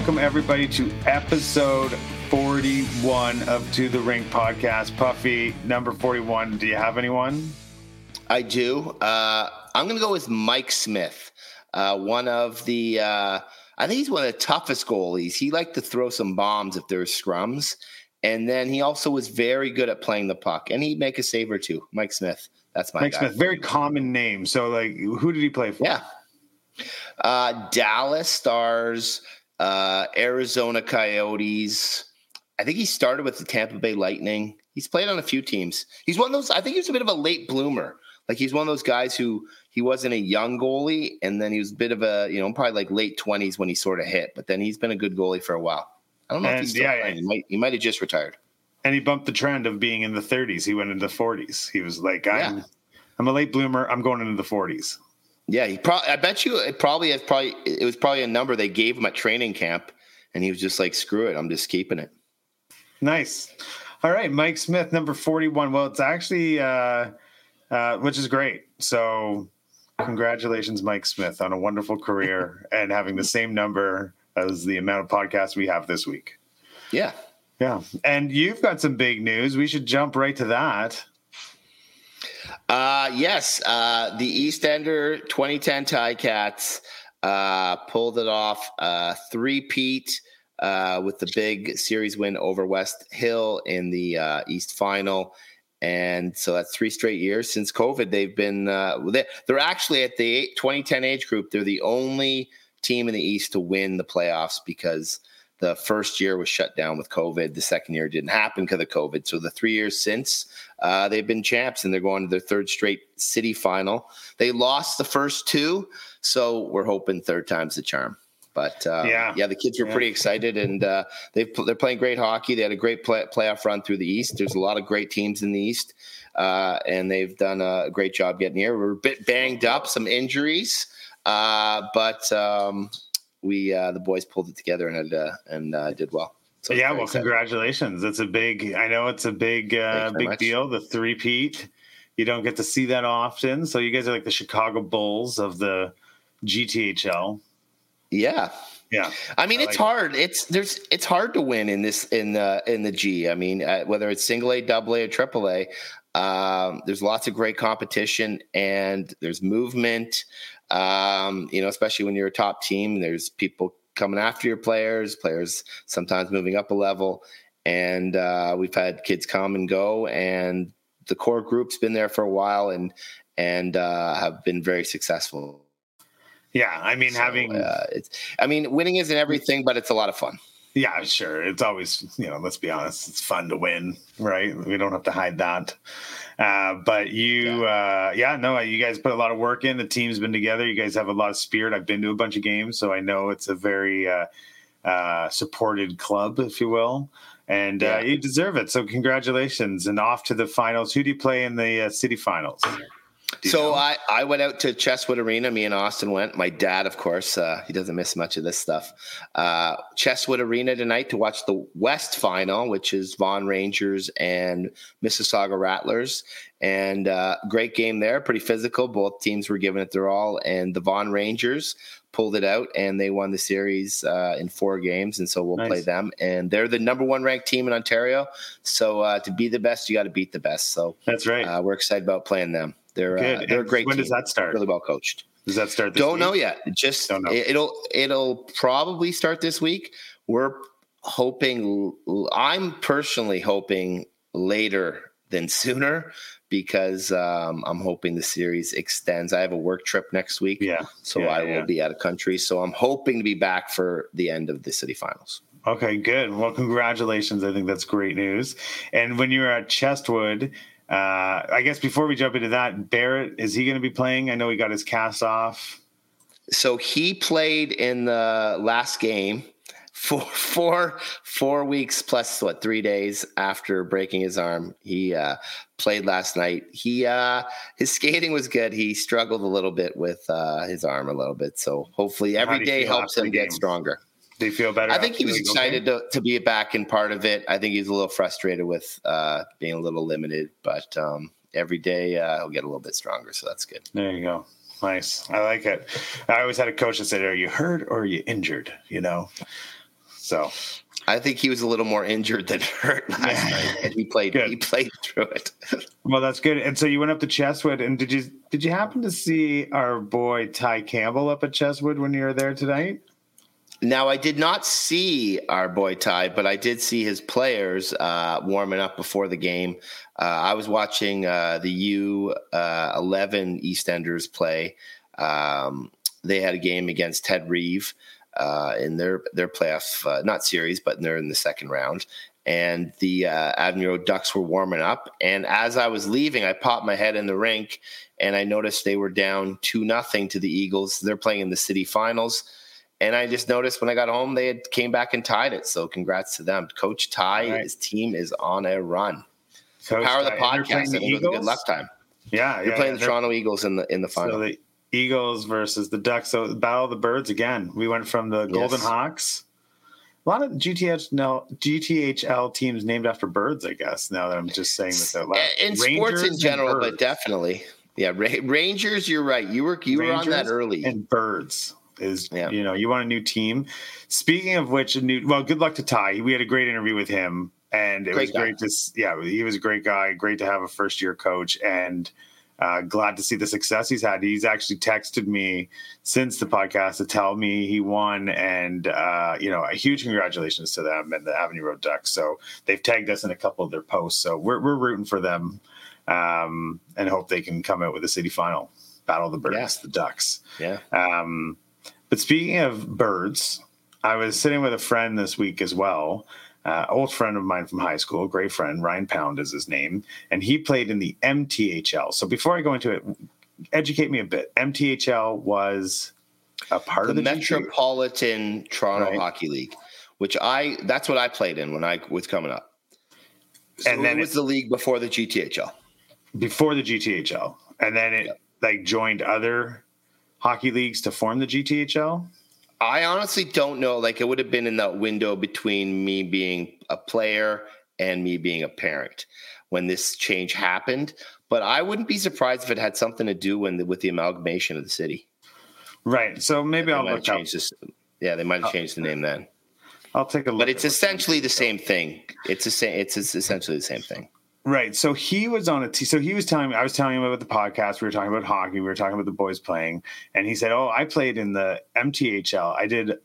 welcome everybody to episode 41 of To The Rink podcast. Puffy, number 41. Do you have anyone? I do. I'm going to go with Mike Smith. One of the, I think he's one of the toughest goalies. He liked to throw some bombs if there were scrums. And then he also was very good at playing the puck. And he'd make a save or two. Mike Smith. That's my guy. Mike Smith, very common name. So, like, who did he play for? Yeah. Dallas Stars, Arizona Coyotes. I think he started with the Tampa Bay Lightning. He's played on a few teams. He's one of those, I think he was a bit of a late bloomer. Like, he's one of those guys who he wasn't a young goalie, and then he was a bit of a, probably like late 20s when he sort of hit. But then he's been a good goalie for a while. I don't know if he's still playing. He might have just retired. And he bumped the trend of being in the 30s. He went into the 40s. He was like, I'm a late bloomer. I'm going into the 40s. Yeah, I bet you it was probably a number they gave him at training camp, and he was just like, screw it, I'm just keeping it. Nice. All right, Mike Smith, number 41. Well, it's actually which is great. So congratulations, Mike Smith, on a wonderful career and having the same number as the amount of podcasts we have this week. Yeah. Yeah. And you've got some big news. We should jump right to that. Yes. The EastEnder 2010 Ticats pulled it off, three-peat with the big series win over West Hill in the East Final. And so that's 3 straight years since COVID. They've been they're actually at the 2010 age group. They're the only team in the East to win the playoffs because the first year was shut down with COVID. The second year didn't happen because of COVID. So the 3 years since, they've been champs, and they're going to their third straight city final. They lost the first 2, so we're hoping third time's the charm. But the kids were pretty excited, and they're playing great hockey. They had a great playoff run through the East. There's a lot of great teams in the East, and they've done a great job getting here. We're a bit banged up, some injuries, but the boys pulled it together and did well. So well, congratulations! It's a big deal. The three-peat, you don't get to see that often. So you guys are like the Chicago Bulls of the GTHL. Yeah. I mean, it's hard. It's hard to win in the G. I mean, whether it's single A, double A, or triple A, there's lots of great competition and there's movement. Especially when you're a top team, there's people coming after your players sometimes moving up a level. And we've had kids come and go, and the core group's been there for a while and have been very successful. Yeah, I mean, winning isn't everything, but it's a lot of fun. Yeah, sure. It's always, let's be honest, it's fun to win, right? We don't have to hide that. But you guys put a lot of work in. The team's been together. You guys have a lot of spirit. I've been to a bunch of games, so I know it's a very supported club, if you will. And you deserve it. So congratulations. And off to the finals. Who do you play in the city finals? So I went out to Chesswood Arena. Me and Austin went. My dad, of course, he doesn't miss much of this stuff. Chesswood Arena tonight to watch the West Final, which is Vaughan Rangers and Mississauga Rattlers. And great game there, pretty physical. Both teams were giving it their all. And the Vaughan Rangers pulled it out, and they won the series in 4 games. And so we'll play them. And they're the number 1 ranked team in Ontario. So to be the best, you got to beat the best. So that's right. We're excited about playing them. They're a great team. When does that start? Really well coached. Does that start this week? Don't know yet. Don't know. It'll probably start this week. I'm personally hoping later than sooner because I'm hoping the series extends. I have a work trip next week. So I will be out of country. So I'm hoping to be back for the end of the city finals. Okay, good. Well, congratulations. I think that's great news. And when you were at Chestwood, I guess before we jump into that, Barrett, is he going to be playing? I know he got his cast off. So he played in the last game for 4 weeks plus 3 days after breaking his arm. He played last night. His skating was good. He struggled a little bit with his arm a little bit. So hopefully every day helps him get stronger. Do you feel better? I think he was excited to be back in part of it. I think he's a little frustrated with being a little limited, but every day he'll get a little bit stronger. So that's good. There you go. Nice. I like it. I always had a coach that said, "Are you hurt or are you injured?" So I think he was a little more injured than hurt last night, and he played through it. Well, that's good. And so you went up to Chesswood, and did you happen to see our boy Ty Campbell up at Chesswood when you were there tonight? Now, I did not see our boy Ty, but I did see his players warming up before the game. I was watching the U11 EastEnders play. They had a game against Ted Reeve in their playoff, not series, but they're in the second round. And the Avenue Road Ducks were warming up. And as I was leaving, I popped my head in the rink, and I noticed they were down 2-0 to the Eagles. They're playing in the city finals. And I just noticed when I got home, they had came back and tied it. So congrats to them. Coach Ty, his team is on a run. Coach Power of the Ty, podcast. I think it was a good luck time. Yeah. They're playing the Toronto Eagles in the final. So the Eagles versus the Ducks. So Battle of the Birds again. We went from the Golden Hawks. A lot of GTHL teams named after birds, I guess, now that I'm just saying this out loud. In sports in general, but definitely. Yeah, Rangers, you're right. You were on that early. And birds. You want a new team. Speaking of which, good luck to Ty. We had a great interview with him, and it was great he was a great guy. Great to have a first-year coach, and glad to see the success he's had. He's actually texted me since the podcast to tell me he won, and a huge congratulations to them and the Avenue Road Ducks. So they've tagged us in a couple of their posts, so we're rooting for them, and hope they can come out with a city final. Battle of the Birds, the Ducks. Yeah. But speaking of birds, I was sitting with a friend this week as well, old friend of mine from high school, great friend, Ryan Pound is his name, and he played in the MTHL. So before I go into it, educate me a bit. MTHL was a part of the Metropolitan Toronto Hockey League, that's what I played in when I was coming up. So and then it was the league before the GTHL. Before the GTHL. And then it joined other hockey leagues to form the GTHL? I honestly don't know. It would have been in that window between me being a player and me being a parent when this change happened. But I wouldn't be surprised if it had something to do with the amalgamation of the city. Right. So maybe I'll look up. Yeah, they might have changed the name then. I'll take a look. But it's essentially the same thing. It's essentially the same thing. Right. So he was on a team. So he was telling me, I was telling him about the podcast. We were talking about hockey. We were talking about the boys playing. And he said, I played in the MTHL.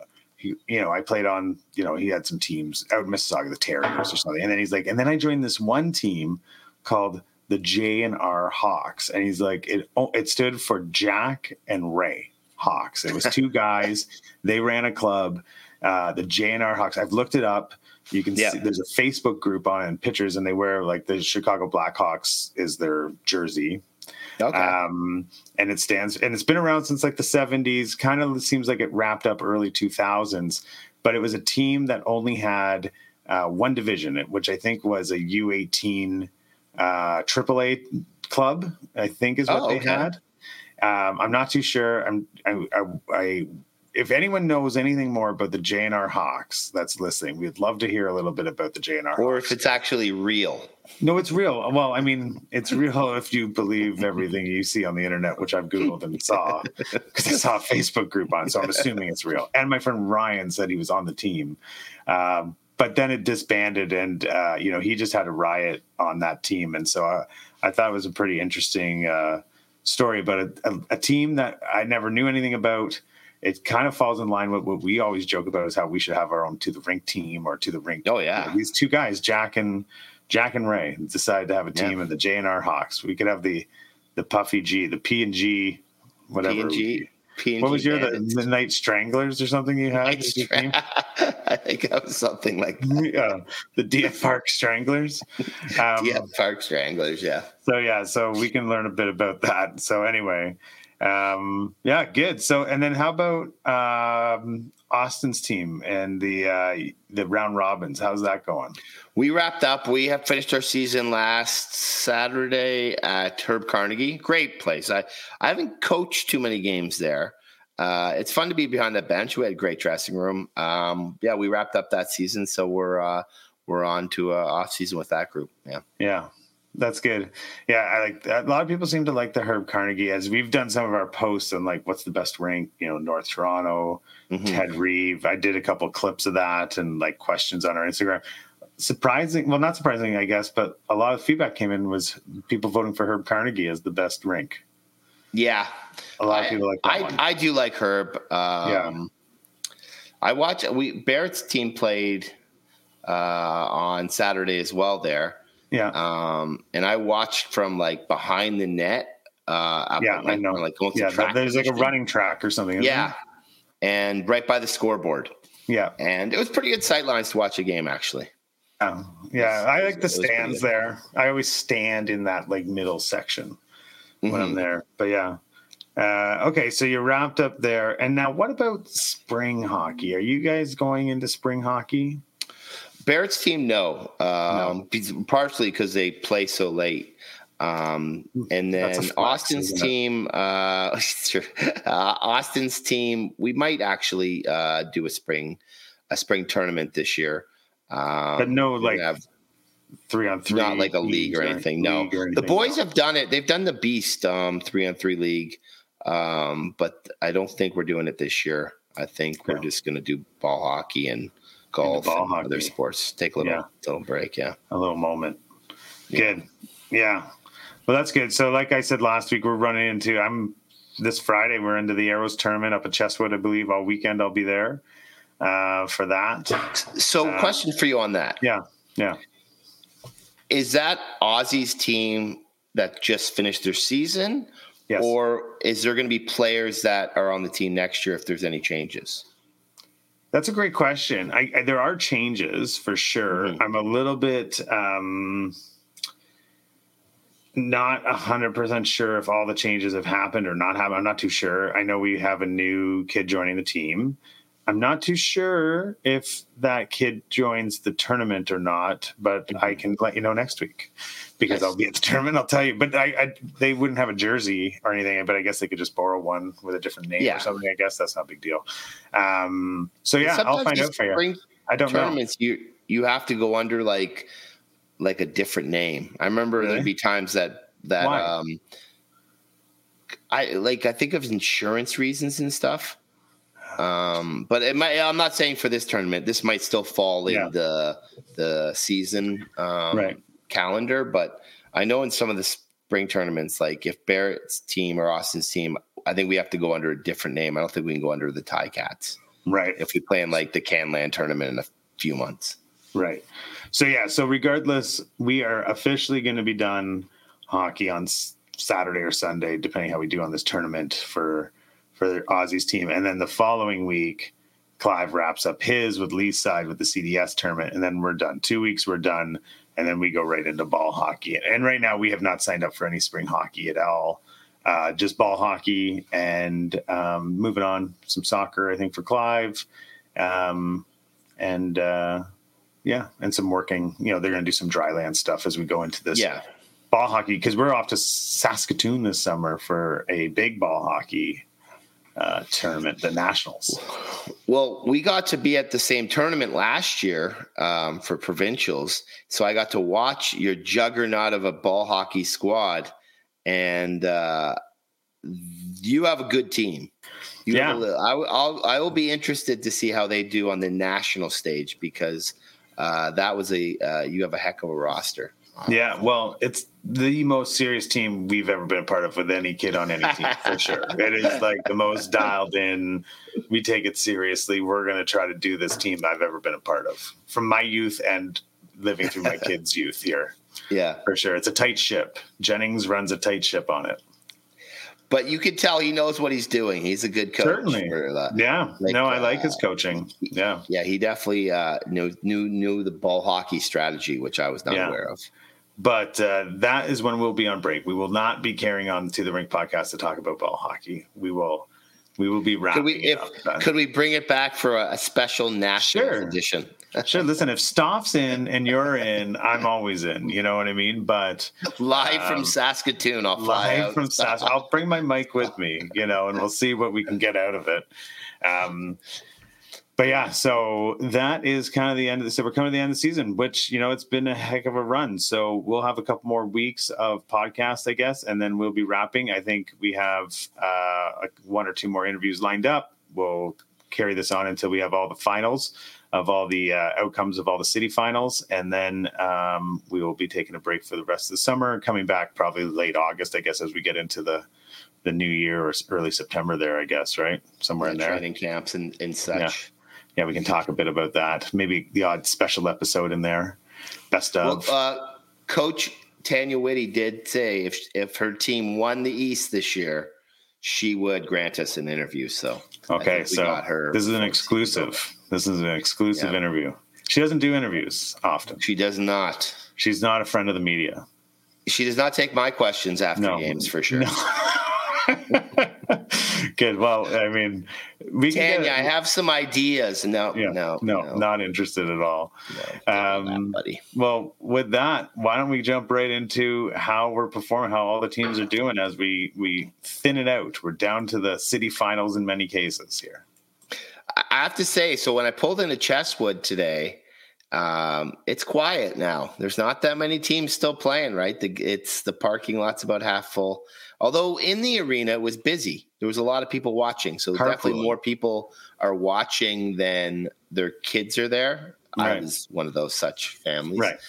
I played on, he had some teams out in Mississauga, the Terriers or something. And then he's like, and then I joined this one team called the J&R Hawks. And he's like, it stood for Jack and Ray Hawks. It was two guys. They ran a club, the J&R Hawks. I've looked it up. You can see there's a Facebook group on it and pictures, and they wear the Chicago Blackhawks is their jersey. Okay. And it's been around since the 70s. Kind of seems like it wrapped up early 2000s, but it was a team that only had one division, which I think was a U18 AAA club, I think is what they had. I'm not too sure. If anyone knows anything more about the J&R Hawks that's listening, we'd love to hear a little bit about the J&R Hawks. Or if it's actually real. No, it's real. Well, I mean, it's real if you believe everything you see on the internet, which I've Googled and saw, because I saw a Facebook group on it, so I'm assuming it's real. And my friend Ryan said he was on the team. But then it disbanded, and, he just had a riot on that team. And so I thought it was a pretty interesting story about a team that I never knew anything about. It kind of falls in line with what we always joke about is how we should have our own To the Rink team or To the Rink. Oh, yeah. These two guys, Jack and Ray, decided to have a team in the J&R Hawks. We could have the Puffy G, the P&G, whatever. P&G. What was the Night Stranglers or something you had? I think that was something like that. Yeah, the DF Park Stranglers. DF Park Stranglers, yeah. So we can learn a bit about that. So anyway, good. So, and then how about Austin's team and the round robins? How's that going? We wrapped up. We have finished our season last Saturday at Herb Carnegie. Great place. I haven't coached too many games there. It's fun to be behind the bench. We had a great dressing room. We wrapped up that season, so we're on to off season with that group. Yeah. That's good. Yeah, I like that. A lot of people seem to like the Herb Carnegie, as we've done some of our posts on like what's the best rink, North Toronto, Ted Reeve. I did a couple clips of that and like questions on our Instagram. Not surprising, I guess, but a lot of feedback came in was people voting for Herb Carnegie as the best rink. Yeah. A lot of people like that one. I do like Herb. Yeah. I watched Barrett's team played on Saturday as well there. Yeah. And I watched from like behind the net. I know. Like going to track there's like a running track or something. Yeah. And right by the scoreboard. Yeah. And it was pretty good sight lines to watch a game, actually. Yeah. I like the stands there. I always stand in that like middle section when I'm there. But yeah. Okay, so you're wrapped up there. And now what about spring hockey? Are you guys going into spring hockey? Barrett's team, no. Partially because they play so late. And then Austin's team, Austin's team, we might actually do a spring tournament this year. But no, like 3-on-3, not like a league or anything. No, the boys have done it. They've done the Beast 3-on-3 league, but I don't think we're doing it this year. I think we're just going to do ball hockey and golf and other sports. Take a little break. Yeah, a little moment. Good. Yeah. Well, that's good. So, like I said last week, we're running into. This Friday. We're into the Arrows tournament up at Chestwood. I believe all weekend I'll be there for that. So, question for you on that. Yeah. Is that Aussie's team that just finished their season? Yes. Or is there going to be players that are on the team next year if there's any changes? That's a great question. There are changes for sure. I'm a little bit not 100% sure if all the changes have happened or not happened. I'm not too sure. I know we have a new kid joining the team. I'm not too sure if that kid joins the tournament or not, but I can let you know next week because I'll be at the tournament. I'll tell you. But they wouldn't have a jersey or anything, but I guess they could just borrow one with a different name or something. I guess that's not a big deal. So I'll find out for you. I don't know. You have to go under like a different name. I remember there'd be times that I think of insurance reasons and stuff. But I'm not saying for this tournament. This might still fall in the season calendar. But I know in some of the spring tournaments, like if Barrett's team or Austin's team, I think we have to go under a different name. I don't think we can go under the Ticats. Right. If we play in like the Canland tournament in a few months. Right. So regardless, we are officially going to be done hockey on Saturday or Sunday, depending how we do on this tournament for Aussie's team. And then the following week, Clive wraps up his with Lee's side with the CDS tournament. And then we're done. 2 weeks, we're done. And then we go right into ball hockey. And right now we have not signed up for any spring hockey at all. Just ball hockey and moving on, some soccer, I think, for Clive. And some working, they're going to do some dry land stuff as we go into this ball hockey, because we're off to Saskatoon this summer for a big ball hockey tournament, the Nationals. Well, we got to be at the same tournament last year for provincials. So I got to watch your juggernaut of a ball hockey squad, and you have a good team. I will be interested to see how they do on the national stage, because that was you have a heck of a roster. Yeah, well, it's the most serious team we've ever been a part of with any kid on any team, for sure. It is like the most dialed in. We take it seriously. We're going to try to do this team I've ever been a part of, from my youth and living through my kids' youth here. Yeah, for sure. It's a tight ship. Jennings runs a tight ship on it. But you can tell he knows what he's doing. He's a good coach. Certainly. I like his coaching. Yeah. Yeah, he definitely knew the ball hockey strategy, which I was not aware of. But that is when we'll be on break. We will not be carrying on to the Rink podcast to talk about ball hockey. We will be wrapping it up. Could we bring it back for a special national edition? Sure. Listen, if Stoff's in and you're in, I'm always in. You know what I mean? But live from Saskatoon, I'll fly out. I'll bring my mic with me, and we'll see what we can get out of it. But yeah, so that is kind of the end of the. So we're coming to the end of the season, which, you know, it's been a heck of a run. So we'll have a couple more weeks of podcasts, I guess, and then we'll be wrapping. I think we have like 1 or 2 more interviews lined up. We'll carry this on until we have all the finals of all the outcomes of all the city finals, and then we will be taking a break for the rest of the summer, coming back probably late August, I guess, as we get into the new year or early September there, I guess, right? Somewhere in there. Training camps and such. Yeah, we can talk a bit about that. Maybe the odd special episode in there. Best of. Well, Coach Tanya Whitty did say if her team won the East this year, she would grant us an interview. So okay, so this is an exclusive. This is an exclusive interview. She doesn't do interviews often. She does not. She's not a friend of the media. She does not take my questions after games, for sure. No. Good. Well, I mean, Tanya, I have some ideas. No, not interested at all. No, buddy. Well, with that, why don't we jump right into how we're performing, how all the teams are doing as we thin it out. We're down to the city finals in many cases here. I have to say, so when I pulled into Chesswood today, it's quiet now. There's not that many teams still playing, right? The parking lot's about half full. Although in the arena it was busy. There was a lot of people watching. So definitely more people are watching than their kids are there. Right. I was one of those such families. Right.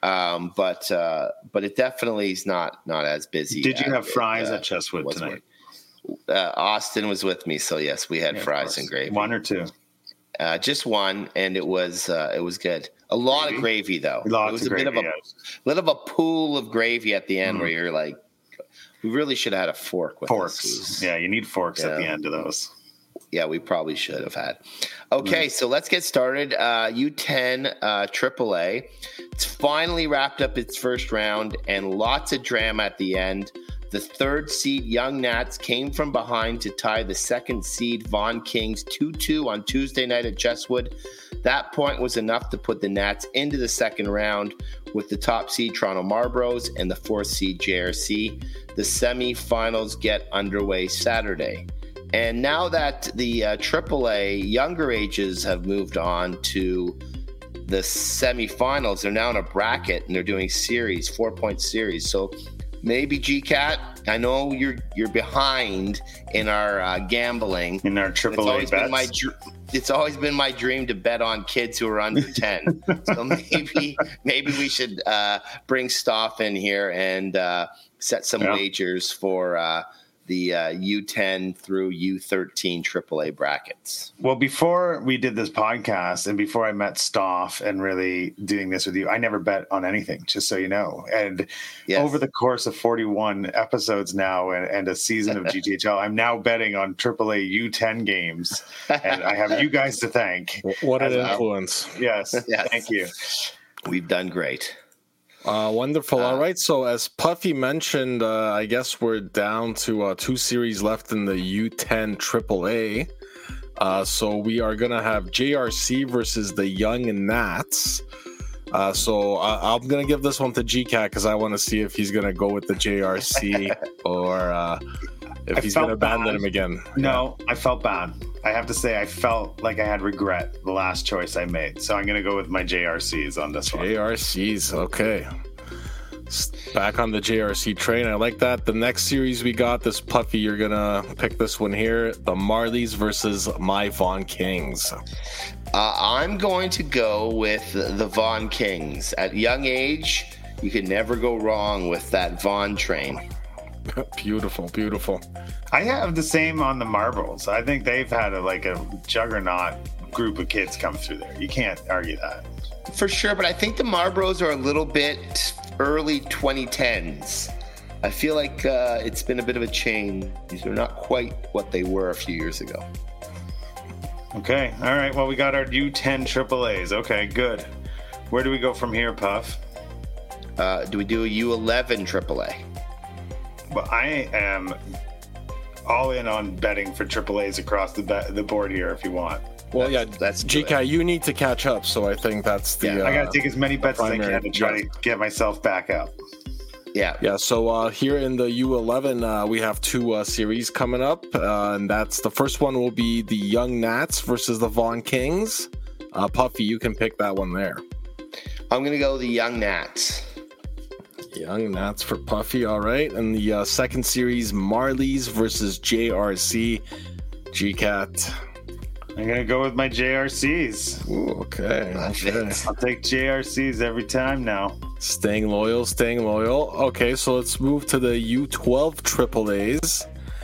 But it definitely is not as busy. Did you have fries at Chesswood tonight? Austin was with me, so yes, we had fries and gravy. 1 or 2? Just 1, and it was good. A lot of gravy, though. It was a bit of a pool of gravy at the end where you're like, we really should have had a fork with forks. Yeah, you need forks at the end of those. Yeah, we probably should have had. Okay, so let's get started. U10 AAA. It's finally wrapped up its first round, and lots of drama at the end. The 3rd seed Young Nats came from behind to tie the 2nd seed Vaughan Kings 2-2 on Tuesday night at Chesswood. That point was enough to put the Nats into the 2nd round with the top seed Toronto Marlboros and the 4th seed JRC. The semifinals get underway Saturday. And now that the AAA younger ages have moved on to the semifinals, they're now in a bracket and they're doing series, 4-point series. So maybe GCAT, I know you're behind in our gambling. In our AAA bets. It's always been my dream to bet on kids who are under 10. So maybe we should bring Stoff in here and set some wagers for the U10 through U13 AAA brackets. Well, before we did this podcast and before I met Stoff and really doing this with you, I never bet on anything, just so you know. And over the course of 41 episodes now and a season of GTHL, I'm now betting on AAA U10 games. And I have you guys to thank. What an influence. Yes, thank you. We've done great. Wonderful. All right. So as Puffy mentioned, I guess we're down to 2 series left in the U10 AAA. So we are going to have JRC versus the Young Nats. So I'm going to give this one to GCAT because I want to see if he's going to go with the JRC or if he's going to abandon him again. No, I felt bad. I have to say I felt like I had regret the last choice I made. So I'm going to go with my JRCs on this one. JRCs, okay. Back on the JRC train. I like that. The next series we got, this Puffy, you're going to pick this one here. The Marlies versus my Vaughan Kings. I'm going to go with the Vaughan Kings. At young age, you can never go wrong with that Vaughan train. Beautiful, beautiful. I have the same on the Marlboros. I think they've had a juggernaut group of kids come through there. You can't argue that. For sure, but I think the Marlboros are a little bit early 2010s. I feel like it's been a bit of a change. They're not quite what they were a few years ago. Okay, all right. Well, we got our U10 AAAs. Okay, good. Where do we go from here, Puff? Do we do a U11 AAA? Well, I am all in on betting for AAAs across the board here if you want. Well, that's GK, you need to catch up, so I think that's the... I got to take as many bets as I can to try to get myself back up. Yeah. So here in the U11, we have two series coming up, and that's the first one will be the Young Nats versus the Vaughan Kings. Puffy, you can pick that one there. I'm going to go the Young Nats. Young Nats for Puffy, all right. And the second series, Marlies versus JRC. GCat. I'm going to go with my JRCs. Ooh, okay. I'll take JRCs every time now. Staying loyal. Okay, so let's move to the U12 AAAs.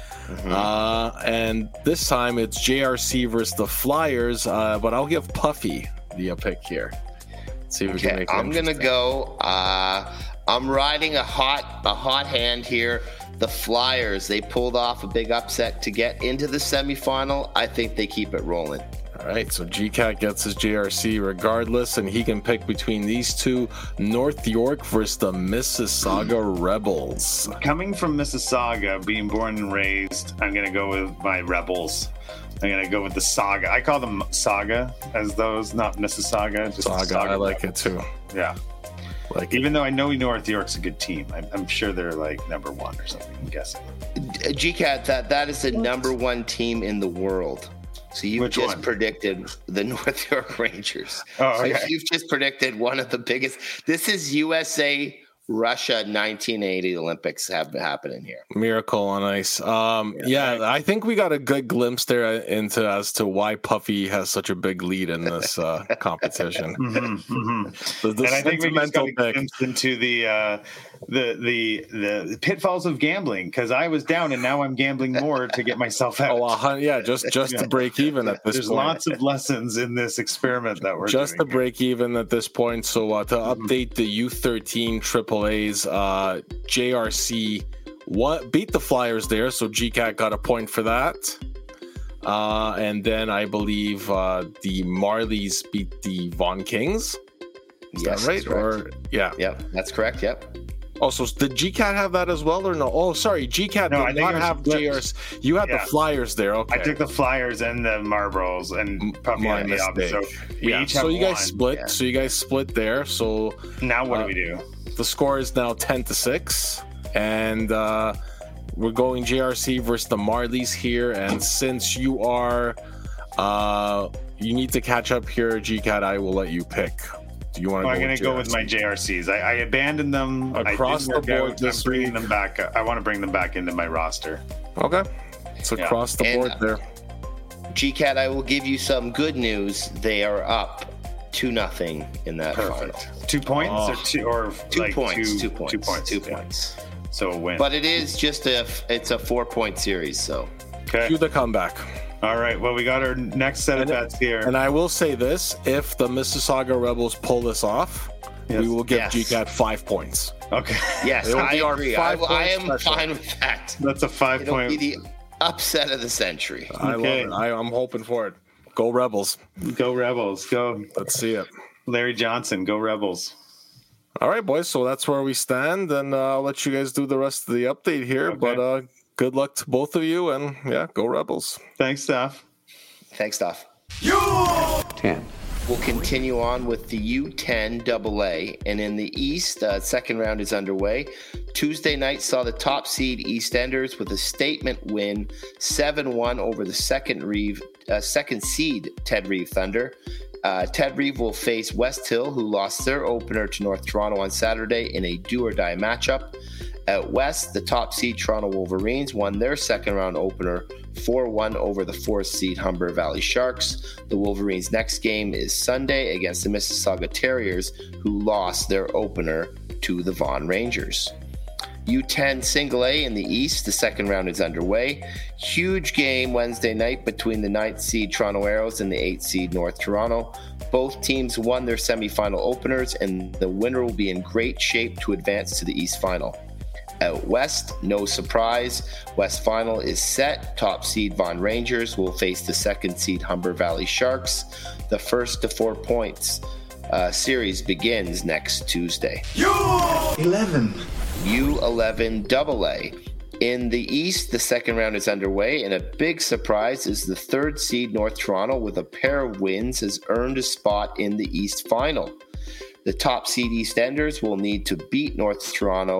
And this time it's JRC versus the Flyers, but I'll give Puffy the pick here. Let's see if we can make it I'm going to go. I'm riding a hot hand here. The Flyers, they pulled off a big upset to get into the semifinal. I think they keep it rolling. All right, so GCat gets his JRC regardless, and he can pick between these two, North York versus the Mississauga Rebels. Coming from Mississauga, being born and raised, I'm going to go with my Rebels. I'm going to go with the Saga. I call them Saga as those, not Mississauga. Just Saga, I like it too. Yeah. Even though I know North York's a good team, I'm sure they're like number one or something, I'm guessing. GCat, that is the number one team in the world. So you've just predicted the North York Rangers. Oh, okay. So you've just predicted one of the biggest. This is USA Russia 1980 Olympics have been happening here. Miracle on Ice. I think we got a good glimpse there as to why Puffy has such a big lead in this competition. And I think we just got a glimpse into the pitfalls of gambling, because I was down and now I'm gambling more to get myself out. Just to break even at this There's point. lots of lessons in this experiment that we're just doing to break even at this point. So to update the U13 AAAs, JRC beat the Flyers there, so GCat got a point for that. And then I believe the Marlies beat the Vaughan Kings. Is that right? Or Yep, that's correct. Yep. Oh, so did GCat have that as well, or no? Oh, sorry, GCat did not have JRC. You had the Flyers there. Okay, I took the Flyers and the Marlboros, and Puffy had the opposite. So we each have you guys split. Yeah. So you guys split there. So now what do we do? The score is now 10-6, and we're going JRC versus the Marlies here. And since you are, you need to catch up here, GCat. I will let you pick. Do you want to? I'm going to go with my JRCs. I abandoned them across the board. I'm bringing them back. I want to bring them back into my roster. Okay, it's across the board there. GCat, I will give you some good news. They are up 2-0 in that final. 2 points or 2 points. 2 points. 2 points. 2 points. So a win. But it is just it's a 4-point series. So cue the comeback. All right. Well, we got our next set of bets here. And I will say this: if the Mississauga Rebels pull this off, we will give GCat 5 points. Okay. Yes, I agree. I am fine with that. That's a 5-point. It'll be the upset of the century. I love it. I'm hoping for it. Go Rebels. Go Rebels. Go. Let's see it. Larry Johnson. Go Rebels. All right, boys. So that's where we stand, and I'll let you guys do the rest of the update here. Okay. But good luck to both of you, and go Rebels. Thanks, Steph. Thanks, Steph. U10. We'll continue on with the U10 AA, and in the East, second round is underway. Tuesday night saw the top seed EastEnders with a statement win, 7-1 over the second seed Ted Reeve Thunder. Ted Reeve will face West Hill, who lost their opener to North Toronto on Saturday in a do-or-die matchup. At West, the top seed Toronto Wolverines won their second round opener 4-1 over the fourth seed Humber Valley Sharks. The Wolverines' next game is Sunday against the Mississauga Terriers, who lost their opener to the Vaughan Rangers. U10 Single A in the East, the second round is underway. Huge game Wednesday night between the 9th seed Toronto Arrows and the 8th seed North Toronto. Both teams won their semifinal openers, and the winner will be in great shape to advance to the East Final. At West, no surprise, West Final is set. Top seed Vaughan Rangers will face the second seed Humber Valley Sharks. The first to 4 points series begins next Tuesday. U11 AA. In the East, the second round is underway, and a big surprise is the third seed North Toronto, with a pair of wins, has earned a spot in the East Final. The top seed EastEnders will need to beat North Toronto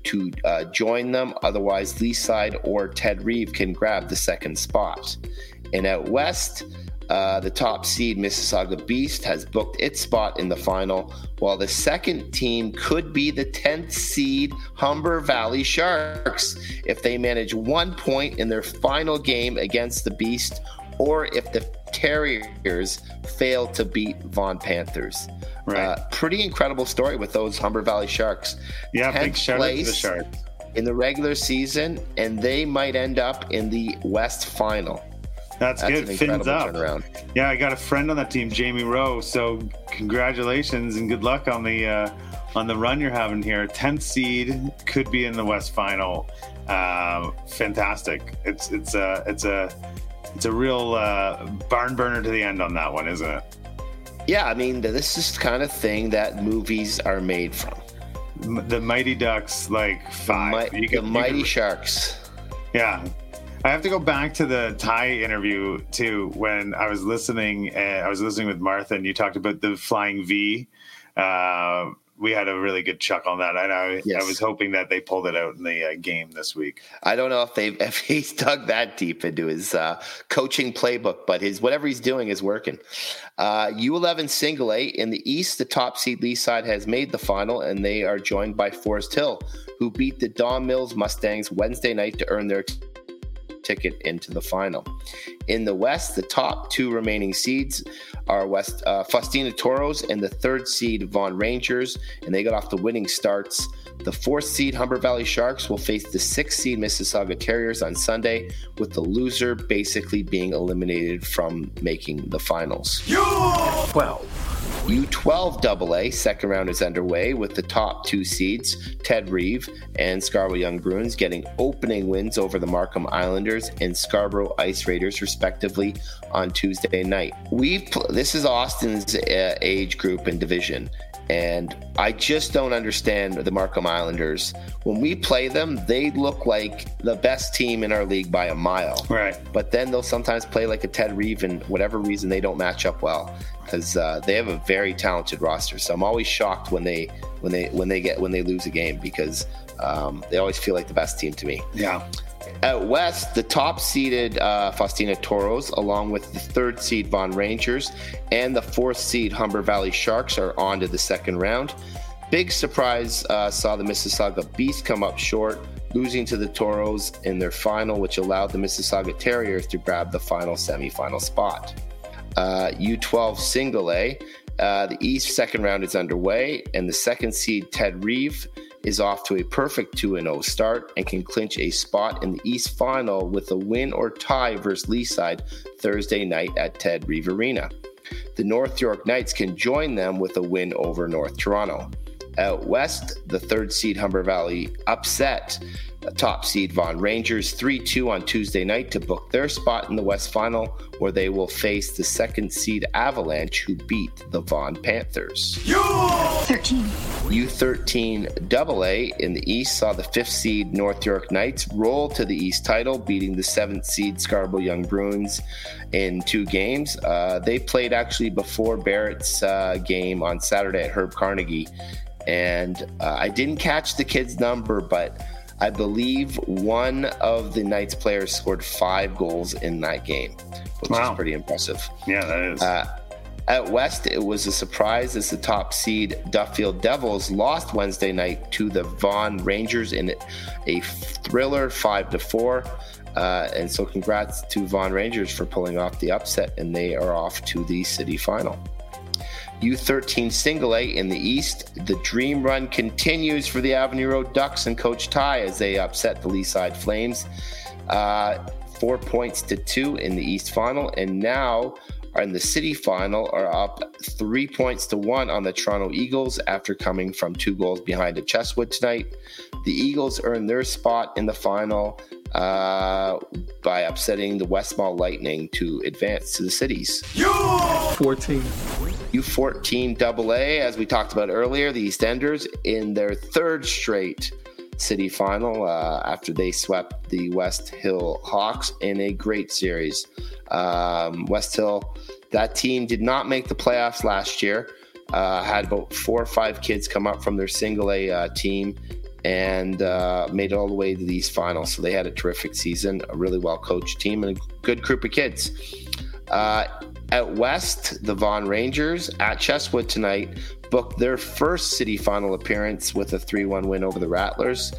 to join them. Otherwise, Leaside or Ted Reeve can grab the second spot. And out west, the top seed Mississauga Beast has booked its spot in the final, while the second team could be the 10th seed Humber Valley Sharks if they manage 1 point in their final game against the Beast, or if the Terriers fail to beat Vaughan Panthers. Right. Pretty incredible story with those Humber Valley Sharks. Yeah, big shout out to the Sharks. In the regular season, and they might end up in the West Final. That's good. Fins up. Turnaround. Yeah, I got a friend on that team, Jamie Rowe. So congratulations and good luck on the run you're having here. 10th seed, could be in the West Final. Fantastic. It's a real barn burner to the end on that one, isn't it? Yeah, I mean, this is the kind of thing that movies are made from. The Mighty Ducks, like 5. The Mighty Sharks. Yeah. I have to go back to the Ty interview too. When I was listening, with Martha, and you talked about the Flying V. We had a really good chuckle on that, and I was hoping that they pulled it out in the game this week. I don't know if he's dug that deep into his coaching playbook, but whatever he's doing is working. U11 Single A in the East, the top seed Leaside has made the final, and they are joined by Forest Hill, who beat the Don Mills Mustangs Wednesday night to earn their ticket into the final. In the West, the top 2 remaining seeds are Faustina Toros and the 3rd seed Vaughan Rangers, and they got off the winning starts. The 4th seed Humber Valley Sharks will face the 6th seed Mississauga Terriers on Sunday, with the loser basically being eliminated from making the finals. U12 AA second round is underway, with the top 2 seeds, Ted Reeve and Scarborough Young Bruins, getting opening wins over the Markham Islanders and Scarborough Ice Raiders, respectively, on Tuesday night. This is Austin's age group and division, and I just don't understand the Markham Islanders. When we play them, they look like the best team in our league by a mile. Right. But then they'll sometimes play like a Ted Reeve, and whatever reason they don't match up well, because they have a very talented roster. So I'm always shocked when they lose a game, because they always feel like the best team to me. Yeah. Out west, the top seeded Faustina Toros, along with the 3rd seed Vaughan Rangers and the 4th seed Humber Valley Sharks, are on to the second round. Big surprise saw the Mississauga Beast come up short, losing to the Toros in their final, which allowed the Mississauga Terriers to grab the final semifinal spot. U12 Single A, the East second round is underway, and the 2nd seed Ted Reeve is off to a perfect 2-0 start and can clinch a spot in the East final with a win or tie versus Leaside Thursday night at Ted Reeve Arena. The North York Knights can join them with a win over North Toronto. Out west, the 3rd seed Humber Valley upset top seed Vaughan Rangers 3-2 on Tuesday night to book their spot in the West Final, where they will face the 2nd seed Avalanche, who beat the Vaughan Panthers. U13 AA in the East saw the 5th seed North York Knights roll to the East title, beating the 7th seed Scarborough Young Bruins in 2 games. They played actually before Barrett's game on Saturday at Herb Carnegie, and I didn't catch the kid's number, but I believe one of the Knights players scored 5 goals in that game, which is pretty impressive. Yeah, that is. Out west, it was a surprise as the top seed Duffield Devils lost Wednesday night to the Vaughan Rangers in a thriller 5-4. And so congrats to Vaughan Rangers for pulling off the upset, and they are off to the city final. U13 Single A in the East, the dream run continues for the Avenue Road Ducks and Coach Ty as they upset the Leaside Flames 4-2 in the East final, and now are in the city final, are up 3-1 on the Toronto Eagles after coming from 2 goals behind at Chesswood tonight. The Eagles earned their spot in the final by upsetting the Westmall Lightning to advance to the cities. U14 AA, as we talked about earlier, the EastEnders in their 3rd straight city final after they swept the West Hill Hawks in a great series. West Hill, that team did not make the playoffs last year, had about 4 or 5 kids come up from their Single A team, and made it all the way to these finals. So they had a terrific season, a really well-coached team, and a good group of kids. Out west, the Vaughan Rangers at Chesswood tonight booked their first city final appearance with a 3-1 win over the Rattlers.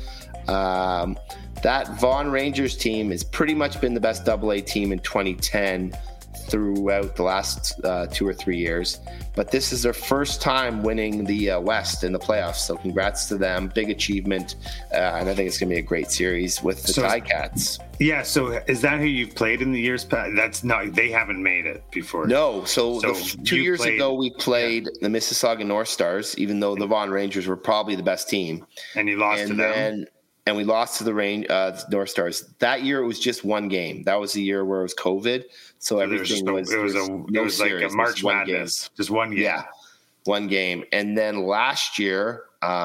That Vaughan Rangers team has pretty much been the best AA team in 2010 throughout the last 2 or 3 years. But this is their first time winning the West in the playoffs. So congrats to them. Big achievement. And I think it's going to be a great series with the Ticats. Yeah. So is that who you've played in the years past? That's not, they haven't made it before. No. So 2 years ago, we played the Mississauga North Stars, even though the Vaughan Rangers were probably the best team. And you lost to them. And we lost to the North Stars. That year, it was just one game. That was the year where it was COVID. So everything it was like a March Madness, just one game. Yeah, one game. And then last year,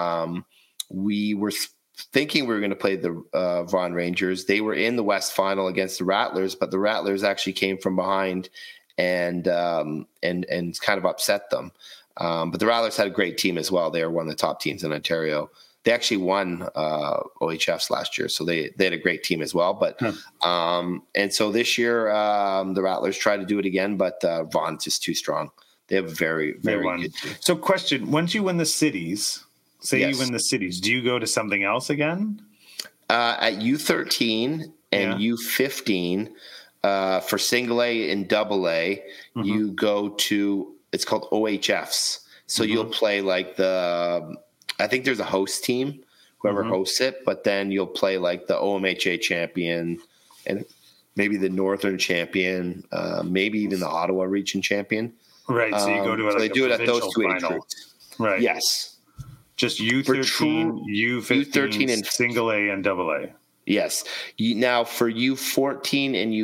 we were thinking we were going to play the Vaughan Rangers. They were in the West Final against the Rattlers, but the Rattlers actually came from behind and kind of upset them. But the Rattlers had a great team as well. They were one of the top teams in Ontario. They actually won OHFs last year, so they had a great team as well. But and so this year the Rattlers try to do it again, but Vaughan's just too strong. They have a very, very good team. So question, once you win the cities, you win the cities, do you go to something else again? At U13 and U15 for single A and double A, you go to, it's called OHFs. So you'll play like I think there's a host team, whoever hosts it, but then you'll play like the OMHA champion and maybe the Northern champion, maybe even the Ottawa region champion. Right. So you go to so they do it at those two age groups. Right. Yes. Just U13, U15, and single A and double A. Yes. Now for U14 and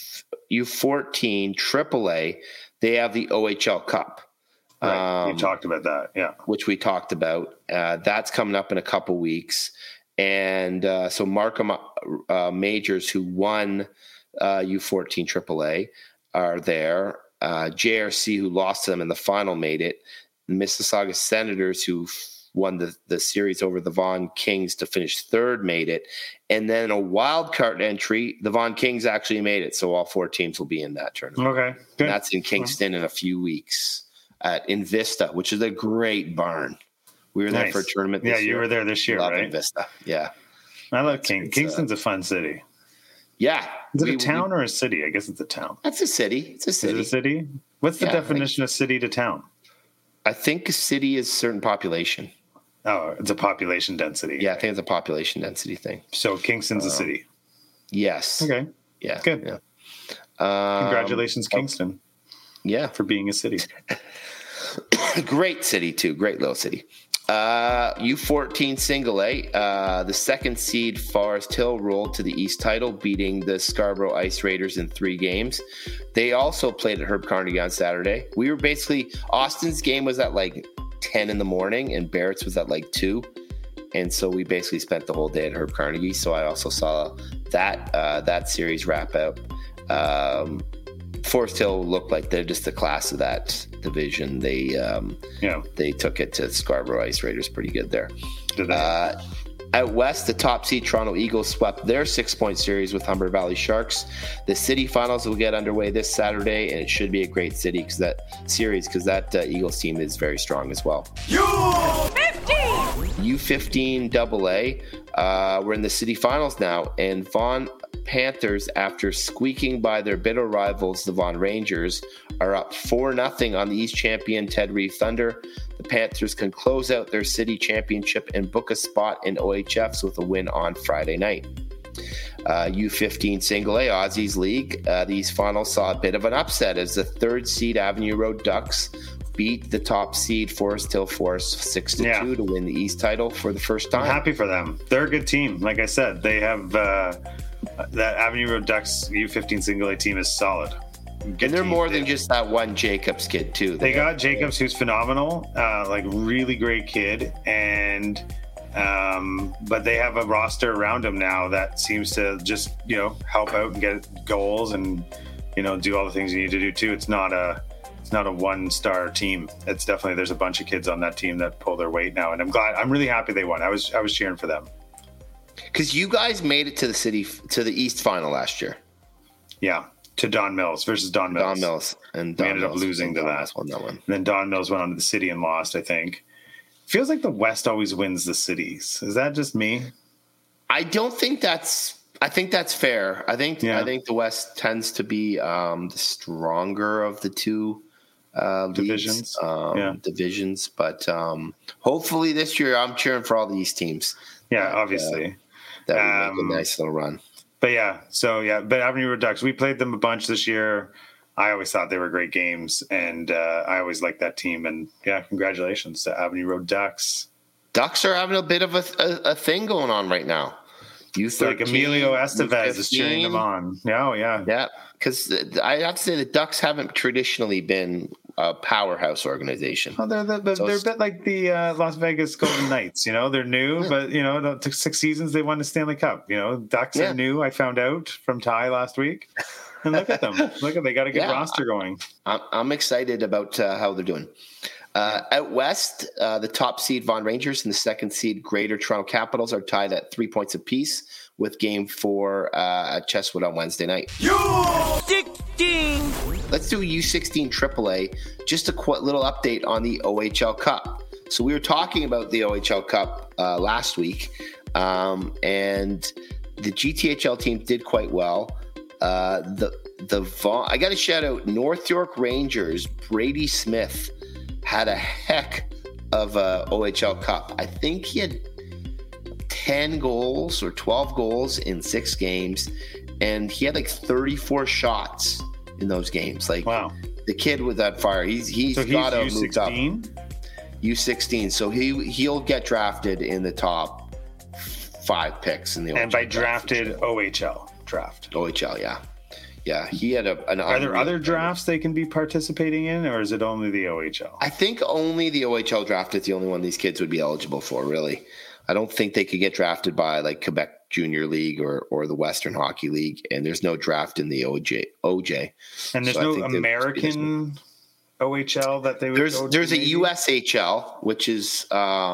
U14 triple A, they have the OHL Cup. Right. We talked about that, yeah. Which we talked about. That's coming up in a couple weeks. And so Markham Majors, who won U14 AAA, are there. JRC, who lost to them in the final, made it. Mississauga Senators, who won the series over the Vaughan Kings to finish third, made it. And then a wild card entry, the Vaughan Kings actually made it. So all 4 teams will be in that tournament. Okay, good. And that's in Kingston in a few weeks. At Invista, which is a great barn. We were there for a tournament this year. Yeah, you were there this year, right? Invista, yeah. I love Kingston's a fun city. Yeah. Is it a town or a city? I guess it's a town. That's a city. It's a city. Is it a city? What's the definition of city to town? I think a city is certain population. Oh, it's a population density. Yeah, I think it's a population density thing. So Kingston's a city. Yes. Okay. Yeah. Good. Yeah. Congratulations, Kingston. Yeah. For being a city. Great city, too. Great little city. U14 single A. The second seed Forest Hill rolled to the East title, beating the Scarborough Ice Raiders in 3 games. They also played at Herb Carnegie on Saturday. We were basically, Austin's game was at like 10 in the morning and Barrett's was at like 2. And so we basically spent the whole day at Herb Carnegie. So I also saw that series wrap out. Forest Hill looked like they're just the class of that division. They took it to Scarborough Ice Raiders pretty good there. Out west, the top seed Toronto Eagles swept their 6-point series with Humber Valley Sharks. The city finals will get underway this Saturday, and it should be a great city because that Eagles team is very strong as well. U15 AA, we're in the city finals now, and Vaughan Panthers, after squeaking by their bitter rivals, the Vaughan Rangers, are up 4-0 on the East champion Ted Reeve Thunder. The Panthers can close out their city championship and book a spot in OHFs with a win on Friday night. U15 single A Aussies League. These finals saw a bit of an upset as the 3rd seed Avenue Road Ducks beat the top seed Forest Hill Force 6-2 to win the East title for the first time. I'm happy for them. They're a good team. Like I said, they have that Avenue Road Ducks U15 single A team is solid. And they're more than just that one Jacobs kid too. They got Jacobs, who's phenomenal, like really great kid, and but they have a roster around him now that seems to just help out and get goals and do all the things you need to do too. It's not It's not a one-star team. It's definitely, there's a bunch of kids on that team that pull their weight now, and I'm really happy they won. I was cheering for them. Because you guys made it to the East final last year. Yeah, to Don Mills versus Don Mills. Don Mills. And we ended up losing to that. Won that one. And then Don Mills went on to the city and lost, I think. Feels like the West always wins the cities. Is that just me? I think that's fair. I think the West tends to be the stronger of the two divisions. Divisions, but hopefully this year I'm cheering for all the East teams. Yeah, obviously. That would make a nice little run. But Avenue Road Ducks, we played them a bunch this year. I always thought they were great games, and I always liked that team. And congratulations to Avenue Road Ducks. Ducks are having a bit of a thing going on right now. Like Emilio Estevez is cheering them on. Yeah, because I have to say the Ducks haven't traditionally been a powerhouse organization. Well, they're a bit like the Las Vegas Golden Knights. They're new, but it took 6 seasons they won the Stanley Cup. Ducks are new. I found out from Ty last week, and look at them. They got a good roster going. I'm excited about how they're doing. Out west, the top seed Vaughan Rangers and the second seed Greater Toronto Capitals are tied at 3 points apiece with Game 4 at Chesswood on Wednesday night. Let's do U16 AAA. Just a little update on the OHL Cup. So we were talking about the OHL Cup last week, and the GTHL team did quite well. I got to shout out North York Rangers. Brady Smith had a heck of a OHL Cup. I think he had 10 goals or 12 goals in 6 games, and he had 34 shots in those games. Wow. The kid with that fire. He's got to move up. U16. So he'll get drafted in the top 5 picks in the OHL. And by drafted, OHL draft. OHL, yeah. Yeah, he had an. Are there other drafts they can be participating in, or is it only the OHL? I think only the OHL draft is the only one these kids would be eligible for, really. I don't think they could get drafted by Quebec Junior League or the Western Hockey League, and there's no draft in the OJ. And there's no American OHL that they would go to? There's a USHL, which is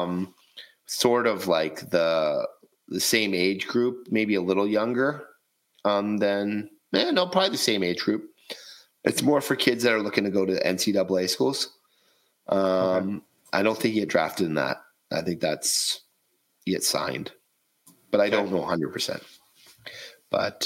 sort of like the same age group, maybe a little younger than... probably the same age group. It's more for kids that are looking to go to NCAA schools. Okay. I don't think he get drafted in that. I think that's he gets signed, but I don't know 100%. But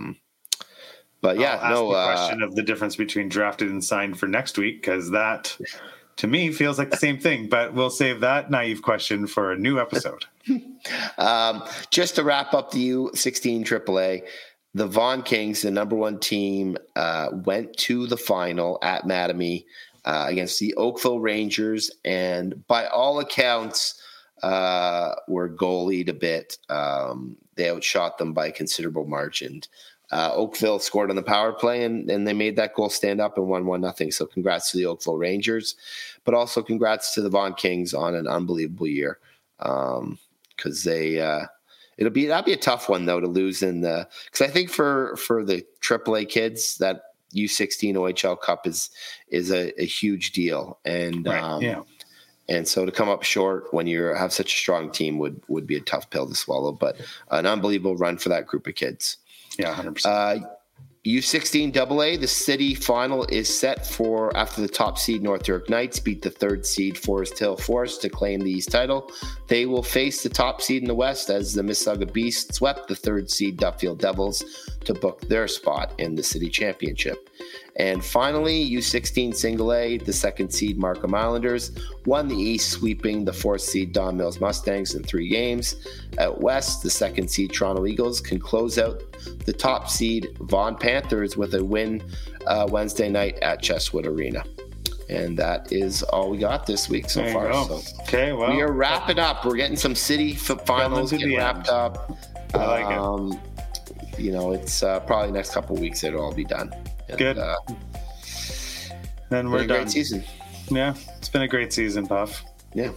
yeah, I'll ask the question of the difference between drafted and signed for next week, because that to me feels like the same thing. But we'll save that naive question for a new episode. Just to wrap up the U16 AAA. The Vaughan Kings, the number 1 team, went to the final at Mattamy against the Oakville Rangers, and by all accounts, were goalied a bit. They outshot them by a considerable margin. Oakville scored on the power play, and they made that goal stand up and won 1-0. So congrats to the Oakville Rangers, but also congrats to the Vaughan Kings on an unbelievable year, because they. That'd be a tough one though to lose because I think for the AAA kids that U16 OHL Cup is a huge deal, and and so to come up short when you have such a strong team would be a tough pill to swallow, but an unbelievable run for that group of kids. Yeah, 100%. U16 AA, the city final is set for after the top seed North York Knights beat the 3rd seed Forest Hill Forest to claim the East title. They will face the top seed in the West as the Mississauga Beast swept the 3rd seed Duffield Devils to book their spot in the city championship. And finally, U16 Single A, the 2nd seed Markham Islanders won the East, sweeping the 4th seed Don Mills Mustangs in 3 games. Out West, the 2nd seed Toronto Eagles can close out the top seed Vaughan Panthers with a win Wednesday night at Chesswood Arena. And that is all we got this week so far. So okay, well, we are wrapping up. We're getting some city finals getting wrapped up. I like it. It's probably next couple of weeks it'll all be done. And, good. Then we're done. Great season. Yeah, it's been a great season, Puff. Yeah.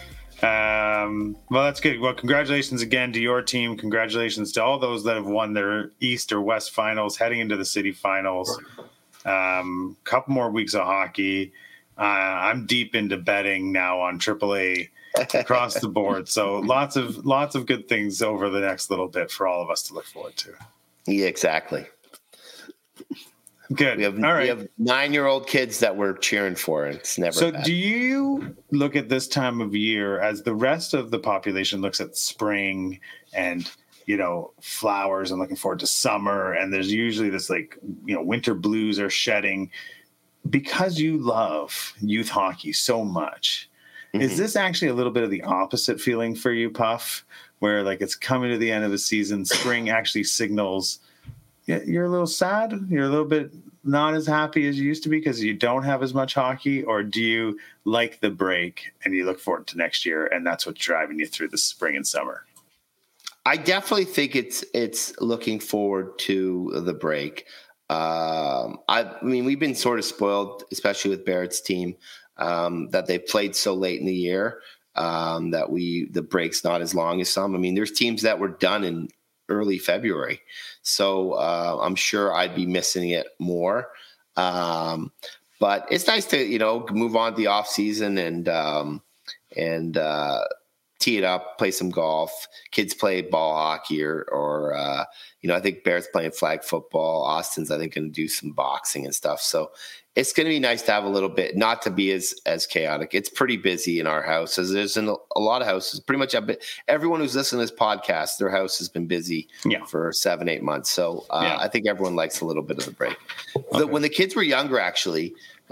Well, that's good. Well, congratulations again to your team. Congratulations to all those that have won their East or West finals, heading into the city finals. Couple more weeks of hockey. I'm deep into betting now on AAA across the board. So lots of good things over the next little bit for all of us to look forward to. Yeah, exactly. Good. We have, all right. We have 9-year-old kids that we're cheering for, and it's never So bad. do you look at this time of year as the rest of the population looks at spring and, flowers and looking forward to summer, and there's usually this winter blues are shedding because you love youth hockey so much? Mm-hmm. Is this actually a little bit of the opposite feeling for you, Puff, where it's coming to the end of the season, spring actually signals you're a little sad, you're a little bit not as happy as you used to be because you don't have as much hockey? Or do you like the break and you look forward to next year and that's what's driving you through the spring and summer? I definitely think it's looking forward to the break. I mean, we've been sort of spoiled, especially with Barrett's team, that they played so late in the year, that the break's not as long as some. I mean, there's teams that were done in early February. So I'm sure I'd be missing it more. But it's nice to, move on to the off season and tee it up, play some golf. Kids play ball hockey or I think Barrett's playing flag football. Austin's, I think, going to do some boxing and stuff. So it's going to be nice to have a little bit, not to be as chaotic. It's pretty busy in our house. There's in a lot of houses. Pretty much everyone who's listening to this podcast, their house has been busy for 7-8 months. So I think everyone likes a little bit of the break. Okay. When the kids were younger, actually,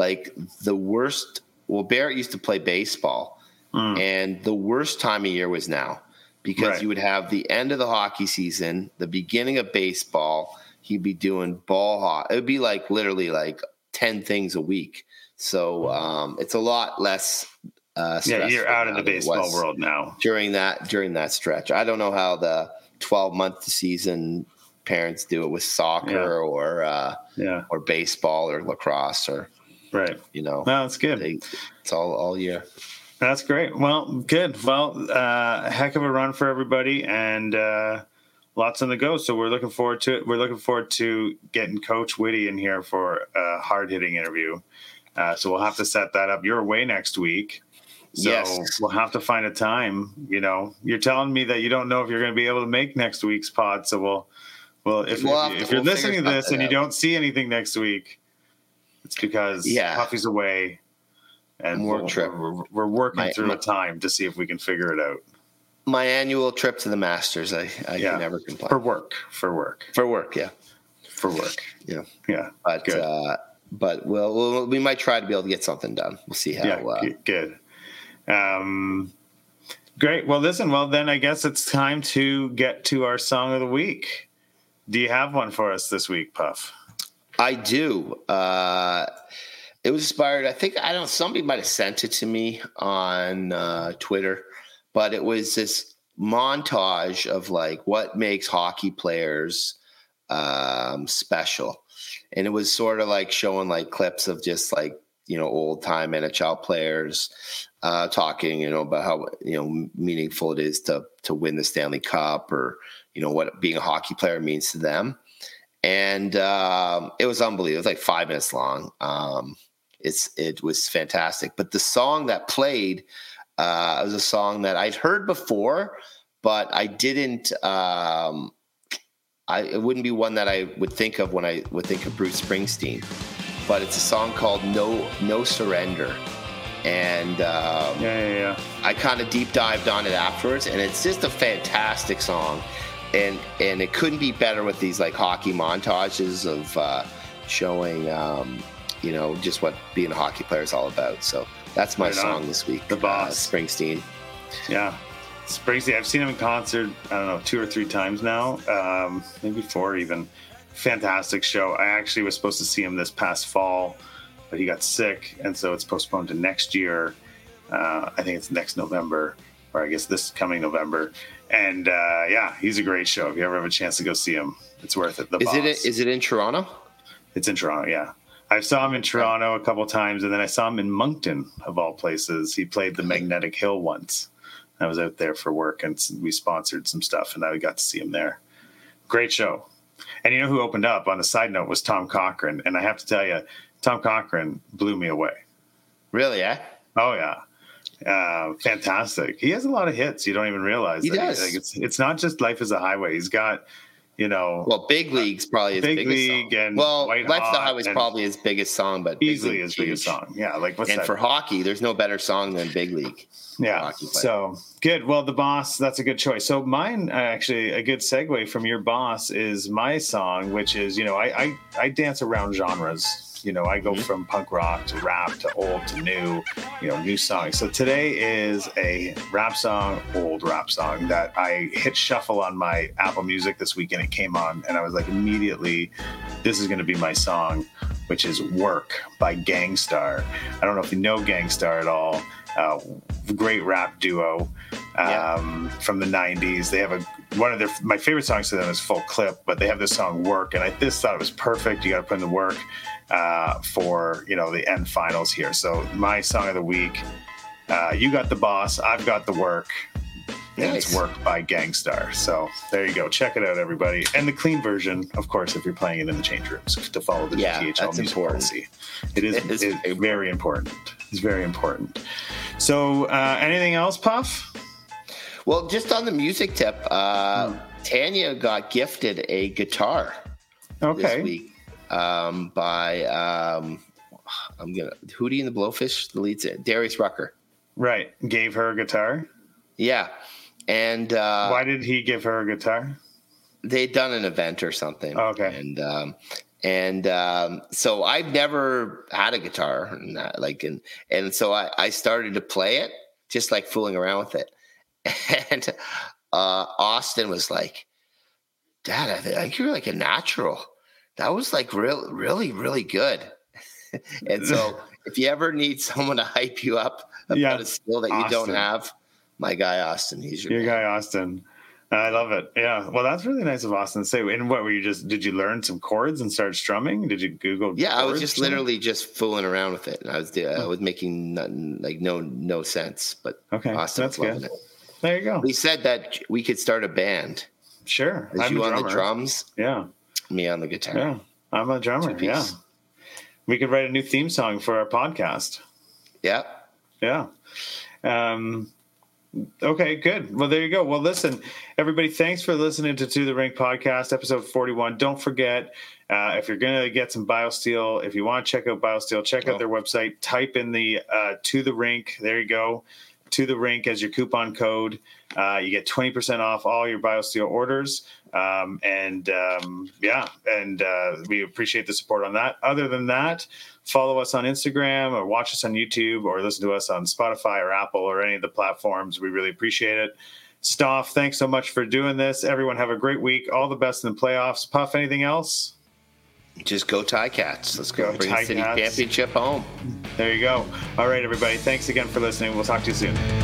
Barrett used to play baseball. And the worst time of year was now, because you would have the end of the hockey season, the beginning of baseball. He'd be doing ball hockey. It would be literally 10 things a week. So it's a lot less stressful. You're out of the baseball world now during that stretch. I don't know how the 12-month season parents do it with soccer or baseball or lacrosse or No, that's good. It's all year. That's great. Well, good. Well, heck of a run for everybody, and lots on the go. So we're looking forward to it. We're looking forward to getting Coach Whitty in here for a hard-hitting interview. So we'll have to set that up. You're away next week. So we'll have to find a time. You're telling me that you don't know if you're going to be able to make next week's pod. So if you're listening to this and you don't see anything next week, it's because Puffy's away. And we're working through a time to see if we can figure it out. My annual trip to the Masters, I can never complain. For work, yeah. But good. But we might try to be able to get something done. We'll see how. Good. Great. Well, listen. Well, then I guess it's time to get to our song of the week. Do you have one for us this week, Puff? I do. It was inspired. Somebody might have sent it to me on Twitter, but it was this montage of what makes hockey players special. And it was sort of showing clips of just old time NHL players talking, about how, meaningful it is to win the Stanley Cup or, what being a hockey player means to them. And it was unbelievable. It was 5 minutes long. It was fantastic. But the song that played was a song that I'd heard before, but I didn't. It wouldn't be one that I would think of when I would think of Bruce Springsteen. But it's a song called No Surrender, and I kind of deep dived on it afterwards, and it's just a fantastic song. And it couldn't be better with these hockey montages of showing. Just what being a hockey player is all about. So that's my song this week. The Boss. Springsteen. Yeah. Springsteen. I've seen him in concert, I don't know, 2 or 3 times now. Maybe 4 even. Fantastic show. I actually was supposed to see him this past fall, but he got sick. And so it's postponed to next year. I think it's next November, or I guess this coming November. And he's a great show. If you ever have a chance to go see him, it's worth it. The Boss. Is it in Toronto? It's in Toronto, yeah. I saw him in Toronto a couple times, and then I saw him in Moncton, of all places. He played the Magnetic Hill once. I was out there for work, and we sponsored some stuff, and I got to see him there. Great show. And you know who opened up on a side note was Tom Cochrane. And I have to tell you, Tom Cochrane blew me away. Really, eh? Oh, yeah. Fantastic. He has a lot of hits. You don't even realize. He does. Like it's not just Life is a Highway. He's got, Well, Big League's probably his Big biggest League song. and Life White is the Hot Highway is probably his biggest song, but easily his biggest song. Yeah, like what's and that? for hockey, there's no better song than Big League. Yeah. So good. Well, The Boss, that's a good choice. So mine, actually, a good segue from your boss is my song, which is, I dance around genres. I go from punk rock to rap to old to new, new songs. So today is a rap song, old rap song that I hit shuffle on my Apple Music this weekend. It came on and I was like, immediately, this is going to be my song, which is Work by Gangstar. I don't know if you know Gangstar at all. Great rap duo from the 90s. They have my favorite songs to them is Full Clip, but they have this song Work, and I just thought it was perfect. You got to put in the work for the end finals here. So my song of the week, you got The Boss, I've got The Work. And it's Work by Gangstar. So there you go. Check it out, everybody. And the clean version, of course, if you're playing it in the change rooms, to follow the THL music policy. It's very important. It's very important. So anything else, Puff? Well, just on the music tip, Tanya got gifted a guitar this week by Hootie and the Blowfish, the lead singer, Darius Rucker. Right. Gave her a guitar? Yeah. And why did he give her a guitar? They'd done an event or something. Oh, okay. And so I've never had a guitar, and so I started to play it, just like fooling around with it. And Austin was like, "Dad, I think you're like a natural. That was like really, really good." And so if you ever need someone to hype you up about a skill that you don't have, my guy Austin, he's your guy Austin. I love it. Yeah. Well, that's really nice of Austin to say. And what were you did you learn some chords and start strumming? Did you Google? Yeah, I was just literally just fooling around with it. And I was making nothing, like no sense, but Austin was loving it. There you go. We said that we could start a band. Sure. As you on the drums. Yeah. Me on the guitar. Yeah. I'm a drummer. Yeah. We could write a new theme song for our podcast. Yeah. Yeah. Okay, good. Well, there you go. Well, listen, everybody, thanks for listening to The Rink Podcast, episode 41. Don't forget, if you're going to get some BioSteel, if you want to check out BioSteel, check out their website. Type in the To The Rink. There you go. To The Rink as your coupon code. You get 20% off all your BioSteel orders. We appreciate the support on that. Other than that, follow us on Instagram or watch us on YouTube or listen to us on Spotify or Apple or any of the platforms. We really appreciate it. Stoff, thanks so much for doing this. Everyone have a great week. All the best in the playoffs. Puff, anything else? Just go Ticats. Let's go bring the city championship home. There you go. All right, everybody. Thanks again for listening. We'll talk to you soon.